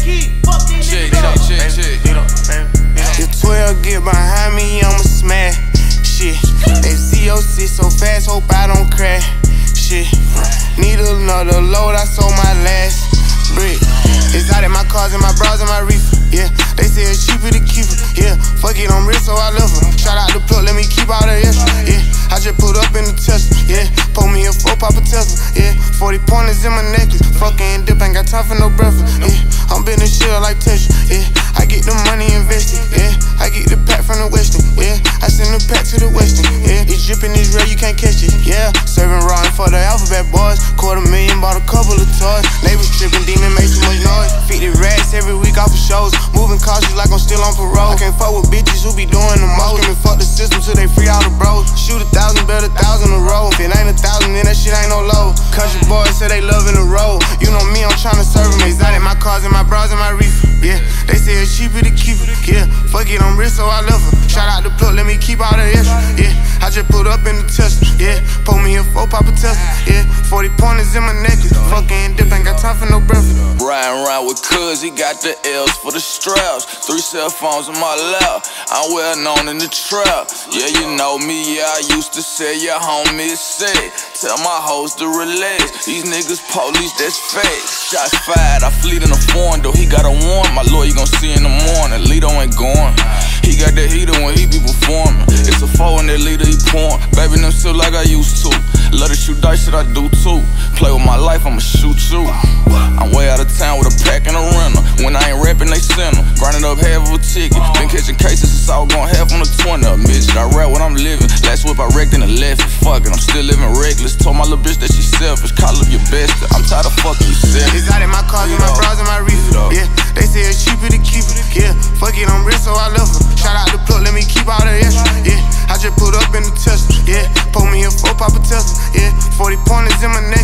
If 12 get behind me, I'ma smash. Shit, FCOC so fast, hope I don't crash. Shit, need another load, I sold my last brick. It's out in my cars and my bras and my reefer. Yeah, they say it's cheaper to keep it. Yeah, fuck it, I'm rich, so I love her. Shout out the plug, let me keep all the extra. Yeah, I just put up in the Tesla. Yeah, pull me a 4, pop a Tesla. Yeah, 40 pointers in my necklace. Fucking dip, ain't got time for no breakfast. Yeah, I'm been a shit like Tesla. Yeah, I get the money invested. Yeah, I get the pack from the Western. Yeah, I send the pack to the Western. Yeah, it's dripping, it's real, you can't catch it. Yeah, serving raw for the alphabet boys. $250,000, bought a couple of toys. Neighbors tripping, demon make too much noise. 50 racks every week off of shows. Moving cautious like I'm still on parole. I can't fuck with bitches who be doing the most. Screaming fuck the system till they free all the bros. Shoot 1,000, bet 1,000 a roll. If it ain't 1,000, then that shit ain't no low. Country boys say they loving the road. You know me, I'm tryna serve them. Exotic, my cars and my bras and my reefer. Yeah, they say it's cheaper to keep it. Yeah, fuck it, I'm rich, so I love her. Shout out the plug, let me keep all the extra. Yeah, I just put up in the Tesla. Yeah, pull me a 4, pop a Tesla. Yeah, 40 pointers in my necklace. Fucking dip, ain't got time for no breakfast. Riding around with cuz, he got the L's for the straps. 3 cell phones in my lap, I'm well known in the trap. Yeah, you know me, yeah, I used to say your homie is sick. Tell my hoes to relax, these niggas police, that's fake. Shots fired, I fleet in a foreign, though he got a warrant. My lawyer gon' see in the morning, Lito ain't going. He got that heater when he be performing. It's a 4 in that leader, he pouring. Baby, them still like I used to. Love to shoot dice, shit I do too. Play with my life, I'ma shoot you. I'm way out of town with a pack and a rental. When I ain't rapping, they send them. Grinding up half of a ticket. Been catching cases, it's all going half on the 20. Bitch, I rap what I'm living. Last whip I wrecked in the left. Fuck it, I'm still living reckless. Told my little bitch that she selfish. Call up your best. I'm tired of fucking you selfish. It's out in my cars and my bras and my reefer. Yeah, they say it's cheaper to keep it. Yeah, fuck it, I'm rich, so I love her. Shout out the plug, let me keep all the extra. Yeah, I just put up in the Tesla. Yeah, pull me a 4, pop a Tesla. Yeah, 40 pointers in my neck.